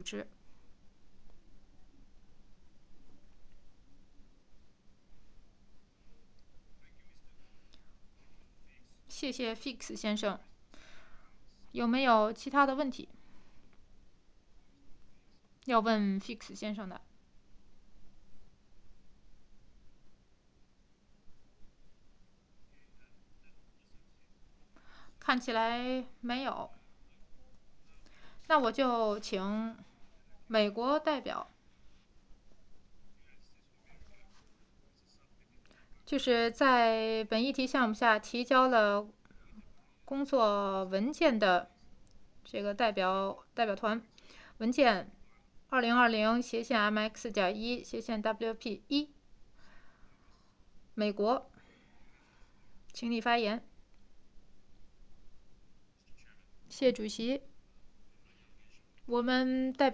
织。谢谢 Fix 先生，有没有其他的问题要问 Fix 先生的？看起来没有，那我就请美国代表，就是在本议题项目下提交了工作文件的这个代表团文件2020/MX-1/WP1，美国，请你发言。谢主席，我们代表。